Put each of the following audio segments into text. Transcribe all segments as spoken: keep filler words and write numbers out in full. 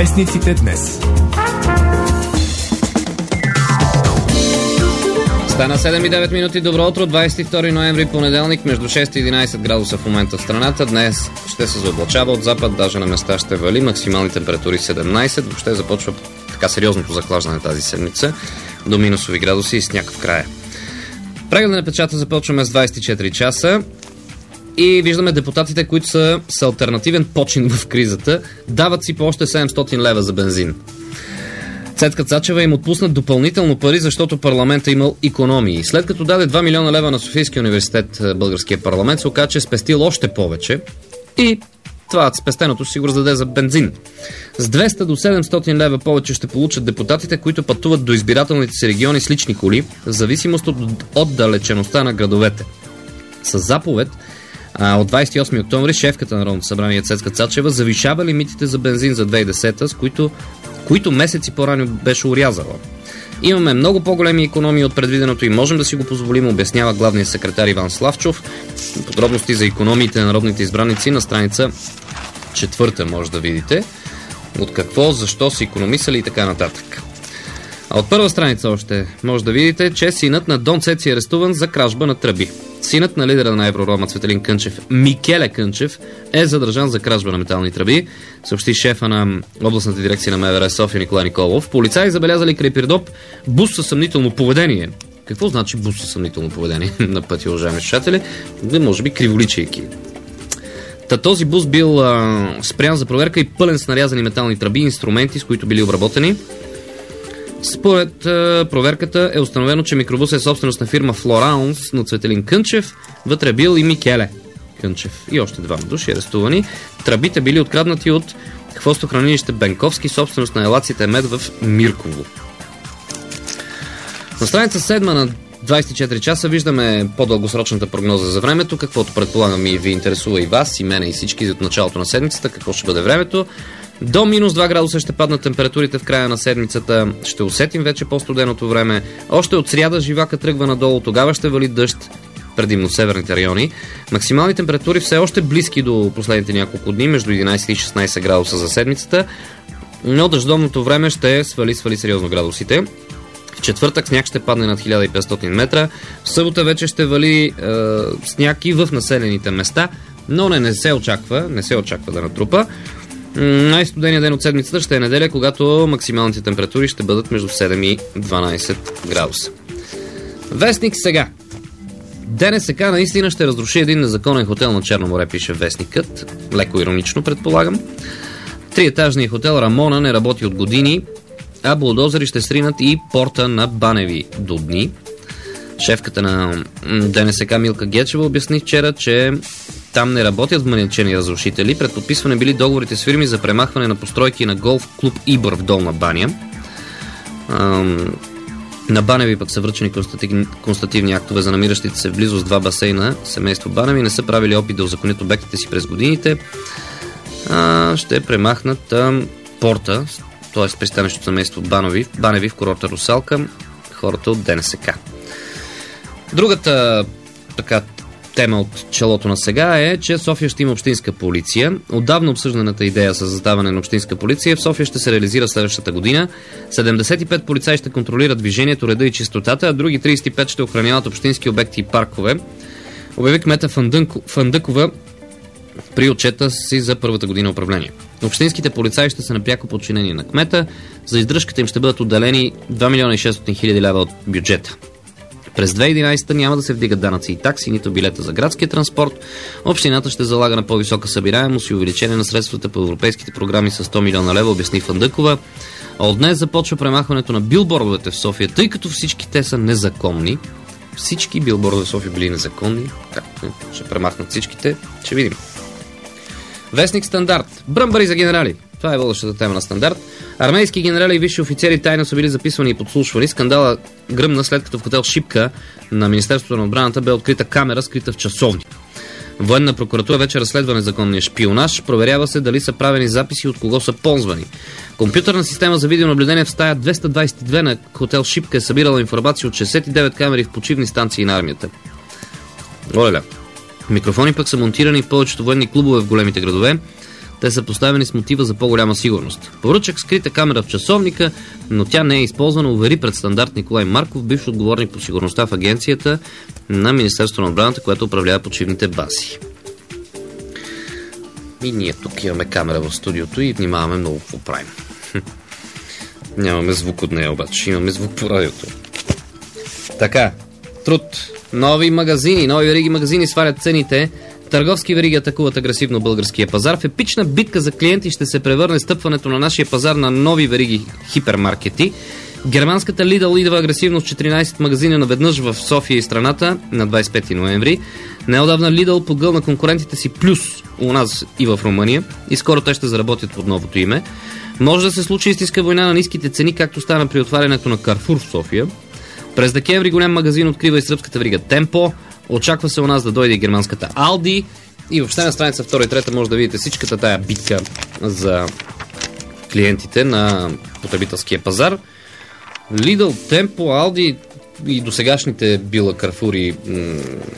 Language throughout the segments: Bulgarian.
Вестниците днес. Стана седем и девет минути. Добро утро, двадесет и втори ноември, понеделник, между шест и единадесет градуса в момента в страната. Днес ще се заоблачава от запад, даже на места ще вали, максимални температури седемнадесет. Въобще започва така сериозното захлаждане тази седмица, до минусови градуси и сняг в края. Прегледа на печата започваме с двадесет и четири часа и виждаме депутатите, които са с алтернативен почин в кризата, дават си по още седемстотин лева за бензин. Цецка Цачева им отпуснат допълнително пари, защото парламентът имал икономии. След като даде два милиона лева на Софийския университет, българския парламент, се оказа, че е спестил още повече и това спестеното ще си го раздаде за бензин. С двеста до седемстотин лева повече ще получат депутатите, които пътуват до избирателните си региони с лични коли, в зависимост от отдалечеността на градовете. С заповед а, от двадесет и осми октомври шефката на Народното събрание Цецка Цачева завишава лимитите за бензин за две хиляди и десета, с които които месеци по-рано беше урязала. Имаме много по-големи икономии от предвиденото и можем да си го позволим, обяснява главният секретар Иван Славчов. Подробности за икономиите на народните избраници на страница четвърта може да видите. От какво, защо са икономисали и така нататък. А от първа страница още може да видите, че синът на Дон Цеци е арестуван за кражба на тръби. Синът на лидера на Евророма Цветелин Кънчев, Микеле Кънчев, е задържан за кражба на метални тръби, съобщи шефа на областната дирекция на МВР София Николай Николов. Полицаи забелязали край Пирдоп бус със съмнително поведение. Какво значи бус със съмнително поведение на пътя, уважаеми слушатели? Може би криволичейки. Та този бус бил а, спрян за проверка и пълен с нарязани метални тръби и инструменти, с които били обработени. Според е, проверката е установено, че микробус е собственост на фирма Флораунс на Цветелин Кънчев. Вътре е бил и Микеле Кънчев и още двама души арестувани. Тръбите били откраднати от хвостохранилище Бенковски, собственост на елаците Мед в Мирково. На страница седма на двадесет и четири часа виждаме по-дългосрочната прогноза за времето, каквото предполагам и ви интересува и вас, и мене, и всички от началото на седмицата, какво ще бъде времето. До минус два градуса ще паднат температурите в края на седмицата. Ще усетим вече по-студеното време. Още от сряда живака тръгва надолу. Тогава ще вали дъжд, предимно в северните райони. Максимални температури все още близки до последните няколко дни, между единадесет и шестнадесет градуса за седмицата. Но дъждовното време ще свали, свали сериозно градусите. В четвъртък сняг ще падне над хиляда и петстотин метра. В събота вече ще вали е, сняг и в населените места, но не, не се очаква, не се очаква да натрупа. Най-студеният ден от седмицата ще е неделя, когато максималните температури ще бъдат между седем и дванадесет градуса. Вестник сега. ДНСК наистина ще разруши един незаконен хотел на Черно море, пише вестникът. Леко иронично, предполагам. Триетажният хотел Рамона не работи от години, а булдозери ще сринат и порта на Баневи до дни. Шефката на ДНСК Милка Гечева обясни вчера, че там не работят вманичени разрушители. Пред подписване били договорите с фирми за премахване на постройки на голф клуб Ибър в Долна баня. Ам... На Баневи пък са връчени констативни, констативни актове за намиращите се в близост два басейна. Семейство Баневи не са правили опит да узаконят обектите си през годините. А, ще премахнат а, порта, т.е. пристанището семейство Баневи, Баневи в курорта Русалка, хората от ДНСК. Другата така тема от челото на сега е, че София ще има общинска полиция. Отдавна обсъжданата идея за създаване на общинска полиция в София ще се реализира следващата година. седемдесет и пет полицаи ще контролират движението, реда и чистотата, а други тридесет и пет ще охраняват общински обекти и паркове. Обяви кмета Фандъкова при отчета си за първата година управление. Общинските полицаи ще са на пряко подчинение на кмета. За издръжката им ще бъдат отделени два милиона и шестстотин хиляди лева от бюджета. През две хиляди и единадесета няма да се вдигат данъци и такси, нито билета за градския транспорт. Общината ще залага на по-висока събираемост и увеличение на средствата по европейските програми с сто милиона лева, обясни Фандъкова. А от днес започва премахването на билбордовете в София, тъй като всички те са незаконни. Всички билбордове в София били незаконни. Как ще премахнат всичките? Ще видим. Вестник Стандарт. Бръмбари за генерали. Това е водещата тема на Стандарт. Армейски генерали и висши офицери тайно са били записвани и подслушвани. Скандала гръмна след като в хотел Шипка на Министерството на отбраната бе открита камера, скрита в часовни. Военна прокуратура вече разследва незаконния шпионаж. Проверява се дали са правени записи, от кого са ползвани. Компютърна система за видеонаблюдение в стая двеста двадесет и две на хотел Шипка е събирала информация от шестдесет и девет камери в почивни станции на армията. Олеля. Микрофони пък са монтирани в повечето военни клубове в големите градове. Те са поставени с мотива за по-голяма сигурност. Поръчах скрита камера в часовника, но тя не е използвана, увери предстандарт Николай Марков, бивш отговорник по сигурността в агенцията на Министерството на отбраната, която управлява почивните бази. И ние тук имаме камера в студиото и внимаваме много какво правим. Нямаме звук от нея обаче, имаме звук по радиото. Така, труд. Нови магазини, нови вериги магазини свалят цените. Търговски вериги атакуват агресивно българския пазар. В епична битка за клиенти ще се превърне стъпването на нашия пазар на нови вериги хипермаркети. Германската Lidl идва агресивно с четиринайсет магазина наведнъж в София и страната на двайсет и пети ноември. Неодавна Lidl погълна конкурентите си плюс у нас и в Румъния и скоро те ще заработят под новото име. Може да се случи истинска война на ниските цени, както стана при отварянето на Carrefour в София. През декември голям магазин открива и сръбската верига Темпо. Очаква се у нас да дойде и германската Aldi. И въобще на страница втора и трета може да видите всичката тая битка за клиентите на потребителския пазар. Lidl, Tempo, Aldi и досегашните била Carrefour и м-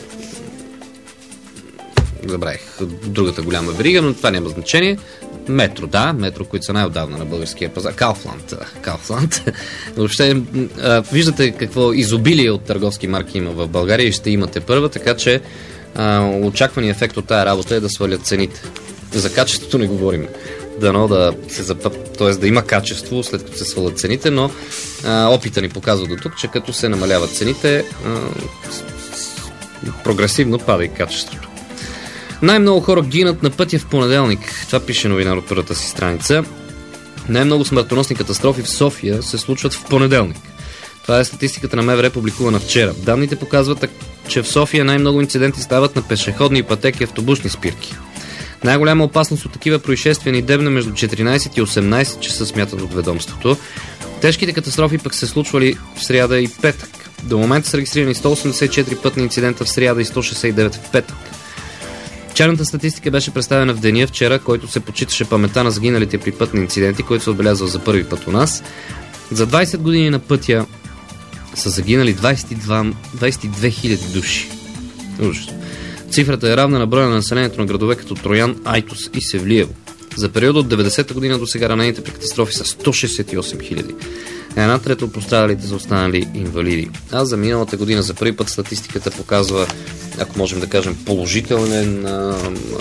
забравих другата голяма верига, но това няма значение. Метро, да, Метро, които са най-отдавна на българския пазар. Kaufland, Kaufland. Въобще, а, виждате какво изобилие от търговски марки има в България и ще имате първа, така че а, очаквания ефект от тая работа е да свалят цените. За качеството не говорим. Дано да се запъп, т.е. да има качество след като се свалят цените, но а, опита ни показва до тук, че като се намаляват цените, а, прогресивно пада и качеството. Най-много хора гинат на пътя в понеделник. Това пише новинар от първата си страница. Най-много смъртоносни катастрофи в София се случват в понеделник. Това е статистиката на МВР, публикувана вчера. Данните показват, че в София най-много инциденти стават на пешеходни пътеки и автобусни спирки. Най-голяма опасност от такива происшествия ни дебне между четиринайсет и осемнайсет часа, смятат от ведомството. Тежките катастрофи пък се случвали в сряда и петък. До момента са регистрирани сто осемдесет и четири пътни инцидента в сряда и сто шейсет и девет в петък. Черната статистика беше представена в деня вчера, който се почиташе паметта на загиналите при пътни инциденти, който се отбелязва за първи път у нас. За двайсет години на пътя са загинали двайсет и две, двайсет и две хиляди души. Ужас. Цифрата е равна на броя на населението на градове като Троян, Айтос и Севлиево. За периода от деветдесета година до сега ранените при катастрофи са сто шейсет и осем хиляди. Една трета от пострадалите са останали инвалиди. А за миналата година за първи път статистиката показва, ако можем да кажем, положителен а,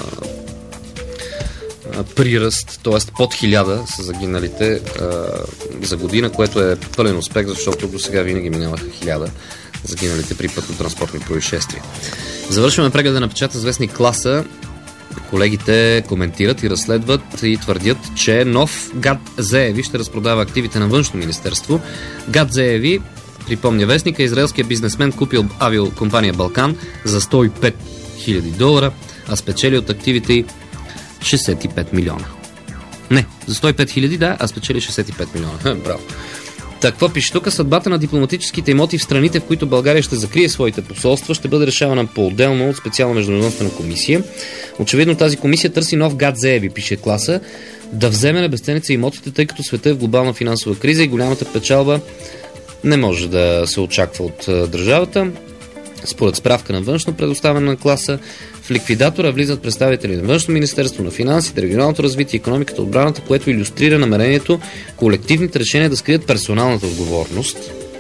а, приръст, т.е. под хиляда са загиналите а, за година, което е пълен успех, защото до сега винаги минаваха хиляда загиналите при пътно-транспортни происшествия. Завършваме прегледа на печата с вестник Класа. Колегите коментират и разследват и твърдят, че нов ГАТ заяви ще разпродава активите на Външно министерство. ГАТ заяви, припомня вестника, израелският бизнесмен купил авиокомпания Балкан за сто и пет хиляди долара, а спечели от активите й шейсет и пет милиона. Не, за сто и пет хиляди, да, а спечели шейсет и пет милиона. Ха, браво. Какво пише тук? Съдбата на дипломатическите имоти в страните, в които България ще закрие своите посолства, ще бъде решавана по-отделно от специална международна комисия. Очевидно тази комисия търси нов ГАТ заяви, пише Класа, да вземе на безценица имотите, тъй като света е в глобална финансова криза и голямата печалба не може да се очаква от държавата. Според справка на външно предоставена на Класа, в ликвидатора влизат представители на Външно министерство, на финансите, регионалното развитие, икономиката, отбраната, което илюстрира намерението колективните решения да скрият персоналната отговорност.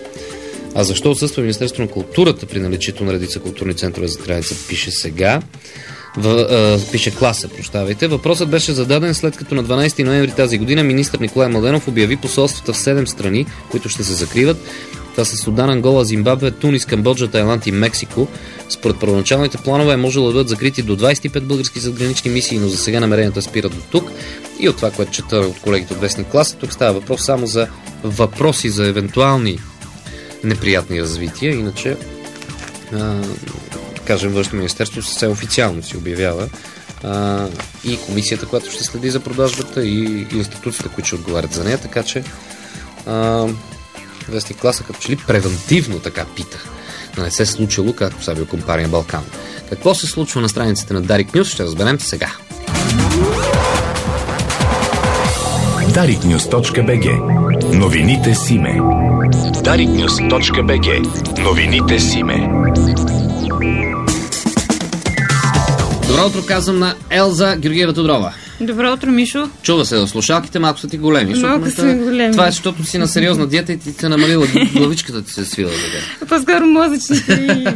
А защо отсъства Министерство на културата при наличието на редица културни центрове за граница, пише сега. В, а, пише Класа, прощавайте. Въпросът беше зададен след като на дванайсети ноември тази година министър Николай Младенов обяви посолствата в седем страни, които ще се закриват. Това са Судан, Ангола, Зимбабве, Тунис, Камбоджа, Тайланд и Мексико. Според първоначалните планове е можело да бъдат закрити до двайсет и пет български задгранични мисии, но за сега намеренията спират до тук. И от това, което чета от колегите от вестник Класа, тук става въпрос само за въпроси за евентуални неприятни развития. Иначе, а, кажем, Външно министерство съвсем официално си обявява а, и комисията, която ще следи за продажбата, и институциите, които ще отговарят за нея, така че а, вестник Класа като че ли превентивно така пита да не се е случило, както с авиокомпания Балкан. Какво се случва на страниците на Дарик Нюз, ще разберем сега. дарик нюз точка би джи. Новините с име. дарик нюз точка би джи. Новините с име. Добро утро казвам на Елза Георгиева Тодрова. Добро утро, Мишо. Чува се, слушалките малко са ти големи. Малко са ми големи. Това е, защото си на сериозна диета и ти се намалила главичката ти се свила така. По-скоро мозъчните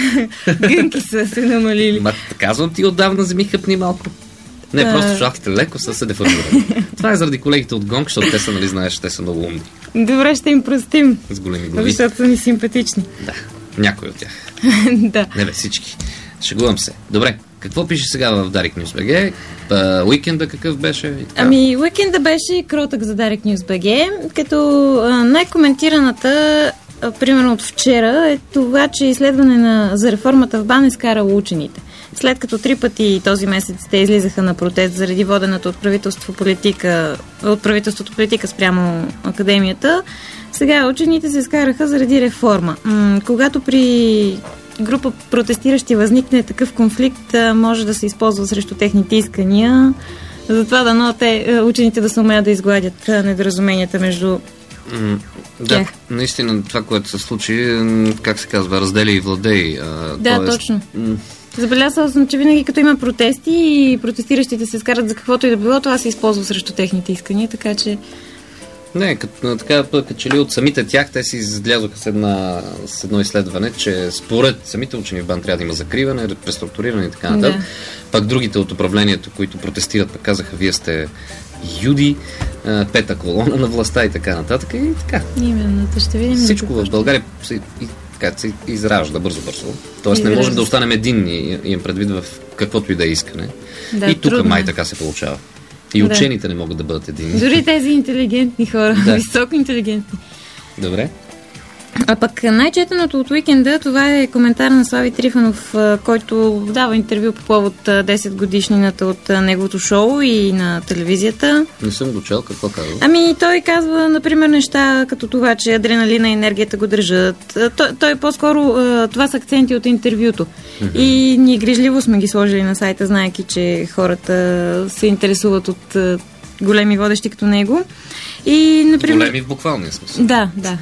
гънки са се намалили. Ма казвам ти, отдавна вземи хъпни малко. Не, а... просто слушалките леко са се деформирали. Това е заради колегите от Гонг, защото те са, нали знаеш, те са много умни. Добре, ще им простим. С големи глави. Защото са ни симпатични. Да, някой от тях. Да. Не бе, всички. Шегувам се. Добре, какво пише сега в Дарик Нюз БГ? Уикенда какъв беше? Ами, уикенда беше кротък за Дарик Нюз БГ, като а, най-коментираната, а, примерно от вчера, е това, че изследване на, за реформата в БАН е скарало учените. След като три пъти този месец те излизаха на протест заради водената от правителство политика, от правителството политика спрямо академията, сега учените се скараха заради реформа. М- когато при група протестиращи възникне такъв конфликт, може да се използва срещу техните искания. Затова дано те, учените да се умеят да изгладят недоразуменията между mm, да, наистина това, което се случи, как се казва, раздели и владей. Да, тоест... точно. Mm. Забелязала съм, че винаги като има протести и протестиращите се скарат за каквото и да било, това се използва срещу техните искания, така че... Не, като, така, като че ли от самите тях, те си излязоха с, една, с едно изследване, че според самите учени в БАН трябва да има закриване, преструктуриране и така нататък. Да. Пак другите от управлението, които протестират, пък казаха, вие сте юди, пета колона на властта и така нататък. И така. Именно, ще видим. Всичко в България се, и, така, се изражда бързо-бързо. Тоест не можем да останем единни, имам предвид в каквото и да е искане. Да, и тук май така се получава. И да. Учените не могат да бъдат едини. Дори тези интелигентни хора, да. Високо интелигентни. Добре. А пък най-четеното от уикенда, това е коментар на Слави Трифанов, който дава интервю по повод десет годишнината от неговото шоу и на телевизията. Не съм го чел, какво казва? Ами той казва, например, неща като това, че адреналина и енергията го държат. Той, той по-скоро, това са акценти от интервюто. Mm-hmm. И ние грижливо сме ги сложили на сайта, знаеки, че хората се интересуват от големи водещи като него. И, например... Големи в буквалния смисъл. Да, да.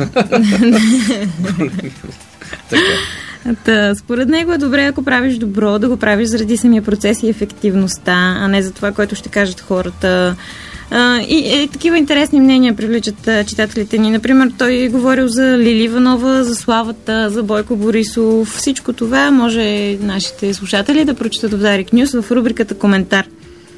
Та, според него е добре, ако правиш добро, да го правиш заради самия процес и ефективността, а не за това, което ще кажат хората. А, и, и такива интересни мнения привличат а, читателите ни. Например, той е говорил за Лили Иванова, за Славата, за Бойко Борисов. Всичко това може нашите слушатели да прочитат в Дарик Нюз в рубриката Коментар.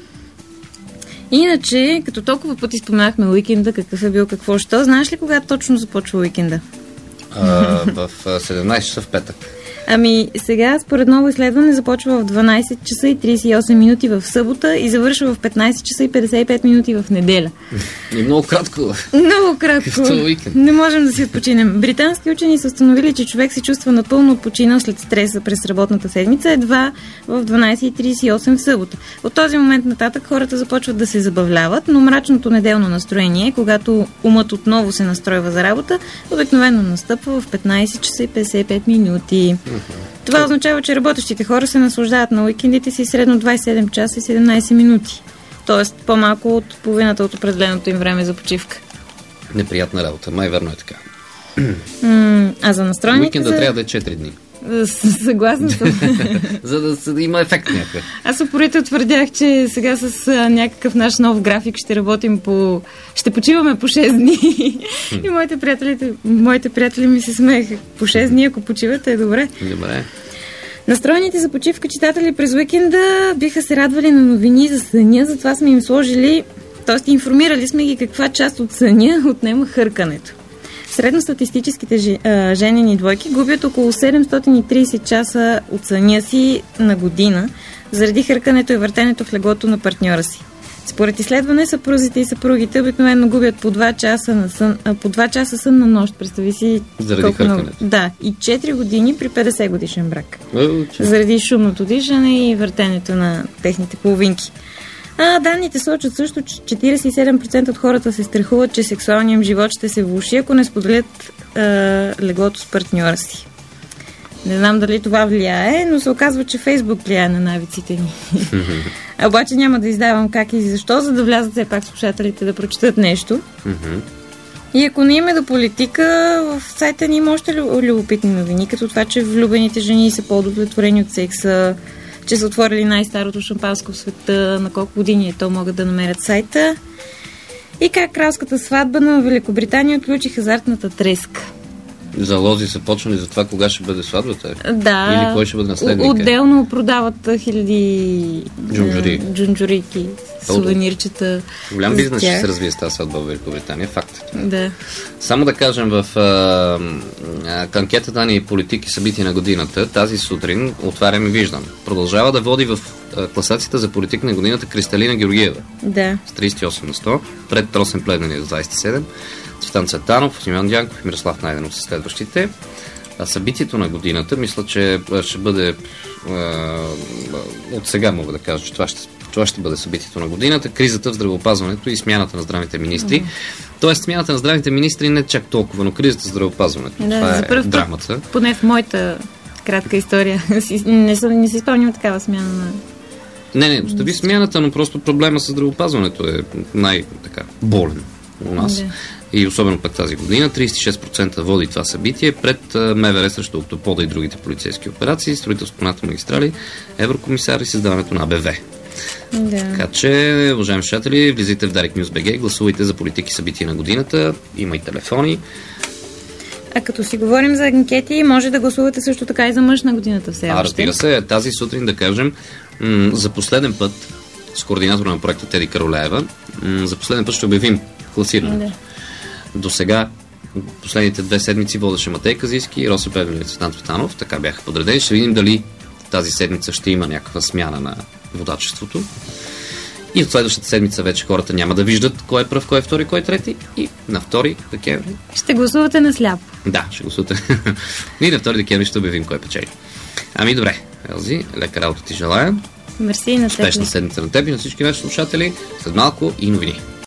Иначе, като толкова пъти споменахме уикенда, какъв е бил, какво що, знаеш ли кога точно започва уикенда? А, в седемнайсет часа в петък. Ами сега, според ново изследване, започва в дванайсет часа и трийсет и осем минути в събота и завършва в петнайсет часа и петдесет и пет минути в неделя. И много кратко. Много кратко. Не можем да си отпочинем. Британски учени са установили, че човек се чувства напълно отпочинал след стреса през работната седмица едва в дванайсет и трийсет и осем в събота. От този момент нататък хората започват да се забавляват, но мрачното неделно настроение, когато умът отново се настройва за работа, обикновено настъпва в петнайсет часа и петдесет и пет минути. Това означава, че работещите хора се наслаждават на уикендите си средно двайсет и седем часа и седемнайсет минути. Тоест по-малко от половината от определеното им време за почивка. Неприятна работа, май верно е така. М- а за настроените... Уикенда за... трябва да е четири дни. Съгласна съм. За да, за да има ефект някакъв. Аз упорито твърдях, че сега с а, някакъв наш нов график ще работим по... Ще почиваме по шест дни. И моите приятели, моите приятели ми се смееха. По шест дни, ако почивате, е добре. Добре. Настроените за почивка читатели през уикенда биха се радвали на новини за съня, затова сме им сложили, т.е. информирали сме ги каква част от съня отнема хъркането. Средностатистическите женени двойки губят около седемстотин и трийсет часа от съня си на година заради хъркането и въртенето в леглото на партньора си. Според изследване, съпрузите и съпругите обикновено губят по два часа, на сън, по два часа сън на нощ. Представи си заради колко хъркането. Много. Да, и четири години при петдесет годишен брак. О, заради шумното дишане и въртенето на техните половинки. А, данните сочат също, че четирийсет и седем процента от хората се страхуват, че сексуалният им живот ще се влоши, ако не споделят а, леглото с партньора си. Не знам дали това влияе, но се оказва, че Фейсбук влияе на навиците ни. А обаче няма да издавам как и защо, за да влязат все пак слушателите да прочитат нещо. И ако не има до политика, в сайта ни има още любопитни новини, като това, че влюбените жени са по-удовлетворени от секса, че са отворили най-старото шампанско в света, на колко години е то, могат да намерят сайта. И как кралската сватба на Великобритания отключи хазартната треска. Залози са почнали за това кога ще бъде сватбата? Да. Или кой ще бъде наследник? Отделно продават хиляди Джунджури. джунджурики, сувенирчета. Голям бизнес ще се развие с тази сватба в Великобритания. Факт е. Да. Само да кажем, в а, а, анкетата ни политики събития на годината, тази сутрин отварям и виждам. Продължава да води в а, класацията за политик на годината Кристалина Георгиева. Да. С трийсет и осем на сто. Пред Росен Плевнелиев с двайсет и седем. Цветан Цветанов, Симеон Дянков и Мирослав Найденов са следващите. А събитието на годината, мисля, че ще бъде а, от сега мога да кажа, че това ще, това ще бъде събитието на годината. Кризата в здравеопазването и смяната на здравните министри. Mm-hmm. Тоест, смяната на здравните министри не чак толкова, но кризата в здравеопазването. Да, това е път, драмата. Поне в моята кратка история не, съм, не си спомням такава смяна на... Не, не, остави смяната, но просто проблема с здравеопазването е най-така болен у нас. Да. И особено пък тази година, трийсет и шест процента води това събитие пред МВР срещу Октопода и другите полицейски операции, строителството на автомагистрали, еврокомисар и създаването на АБВ. Да. Така че, уважаеми слушатели, влизайте в Дарик Нюз точка би джи, гласувайте за политики събития на годината, има и телефони. А като си говорим за анкети, може да гласувате също така и за мъж на годината все още. А, разбира се, тази сутрин да кажем, м- за последен път с координатора на проекта Теди Каролеева, м- за последен път ще обявим класирането. Да. До сега, последните две седмици водеше Матей Казийски и Росен Плевнелиев и Цветан Цветанов. Така бяха подредени. Ще видим дали тази седмица ще има някаква смяна на водачеството. И от следващата седмица вече хората няма да виждат кой е пръв, кой е втори, кой е трети. И на втори декември... Ще гласувате на сляпо. Да, ще гласувате. И на втори декември ще обявим кой печели. Ами добре, Елзи, лека работа ти желая. Мерси на теб. Успешна седмица на теб и на всички наши слушатели. След малко и новини.